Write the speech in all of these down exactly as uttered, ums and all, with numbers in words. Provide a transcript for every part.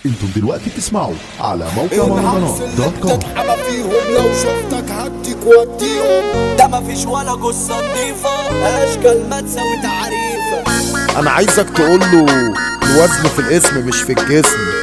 انتم دلوقتي بتسمعوا على موقع مهرجانات دوت كوم. تتحمى فيهم لو شفتك هديك وديهم. ده مفيش ولا جثة نضيفة اشكال ما تساوي تعريفة. انا عايزك تقوله الوزن في الاسم مش في الجسم.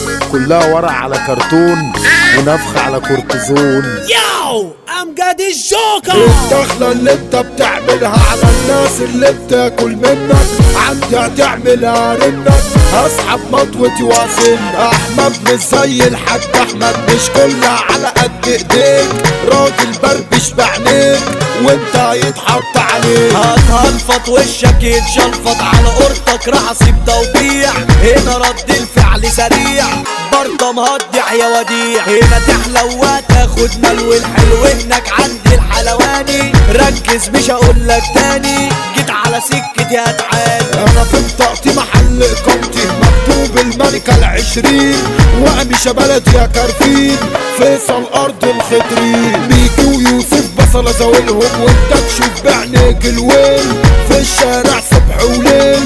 كلها ورق على كرتون ونفخ على كورتيزون. ياو امجد الجوكر. الدخلة اللي انت بتعملها على الناس اللي بتاكل منك عندي هتعملها رنك. هسحب مطوتي واسن احمد مش زي الحاج احمد، مش كلها على قد ايديك. راجل بربش بعينيك وانت هيتحط عليك. هتهلفط وشك يتشلفط على قرطك راح اسيب توقيع. هنا رد الفعل سريع برضه مهدع يا وديع. هنا تحلى وتاخد ملو الحلو هناك عند الحلواني. ركز مش هقولك تاني جيت على سكتي هتعاني. انا في بطاقتي محل اقامتي مكتوب الملكة العشرين وقمشة بلدي يا كارفين فيصل ارض الخضرين. ميكي ويوسف بصلة زاولهم وانت تشوف بعينيك الويل في الشارع صبح وليل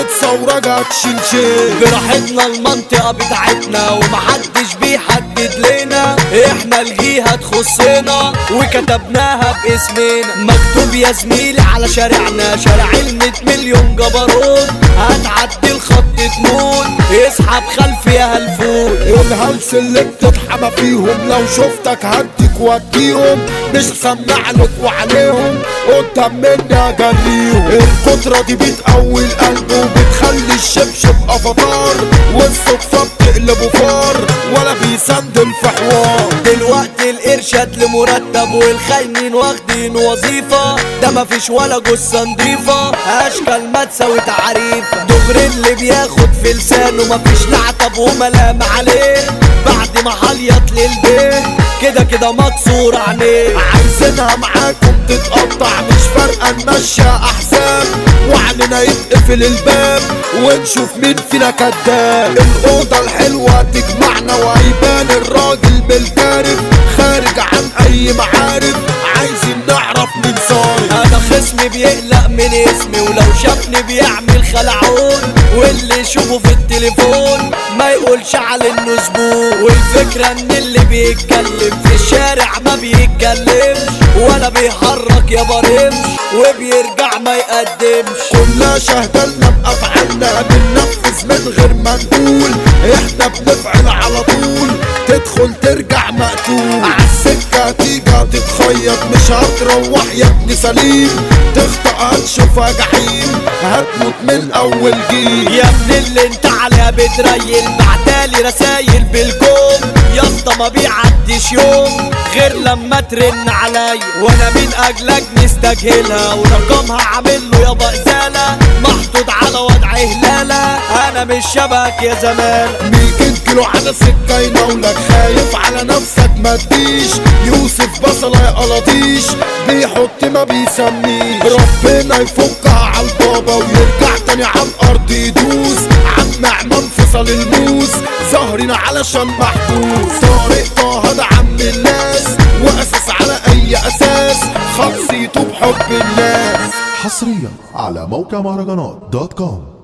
تتصورك تشيل. براحتنا المنطقة بتاعتنا ومحدش بيحدد لنا. احنا الجيهة تخصنا وكتبناها باسمنا. مكتوب يا زميلي على شارعنا شارع المية مليون جبروت. هتعدي الخط تموت اسحب خلفي يا هلفوت. الهلس اللي بتتحمى فيهم لو شفتك هديك وديهم. مش سمعلك وعليهم قدام مني اجريهم. القدرة دي بتقوي القلب وبتخلي الشبشب افاتار والصدفة بتقلبه فار ولا بيسندل في حوار. دلوقتي الارشاد لمرتب والخاينين واخدين وظيفة. ده مفيش ولا جثة نضيفة اشكال ما تساوي تعريفة. دغري اللي بياخد في لسانه مفيش لعتب وملام عليه. بعد ما هليط للبيت كده كده مكسور عينيه. عايزينها معاكم تتقطع مش فارقة نمشي احزاب وعلينا يتقفل الباب ونشوف مين فينا كداب. الأوضة الحلوة تجمعنا وهيبان الراجل بالكارف خارج عن أي معارف. عايزين نعرف مين صارف. أنا خصمي بيقلق من اسمي ولو شافني بيعمل خلعون. واللي يشوفه في التليفون ما يقولش على انه زبون. والفكرة ان اللي بيتكلم في الشارع ما بيتكلمش ولا بيحرك يا برمش وبيرجع ما يقدمش. كلها شهدلنا بأفعالنا بننفذ من غير ما نقول. احنا بنفعل على طول تدخل ترجع مقتول. عالسكة تيجي تتخيط مش هتروح يا ابن سليم. تخطأ هتشوفها جحيم هتموت من اول جيل. يا ابن اللي انت عليها بتريل بعتالي رسايل بالكوم. يا اسطى ما بيعديش يوم غير لما ترن عليا وانا من اجلك مستجهلها. ورقمها عامل له يابا ازاله محطوط على وضع هلاله. انا مش شبهك يا زمان. ميتين كيلو على سكة يناولك خايف على نفسك ما تديش. يوسف بصلة يا قلاطيش بيحط ما بيسميش. ربنا يفكها على البابا ويرجع تاني على الارض يدوس. عم عمان فصل الموس ظهرين علشان محبوس. طارق طه ده عم الناس واساس على اي اساس خاصيته بحب الناس. حصريا على موقع مهرجانات دوت كوم.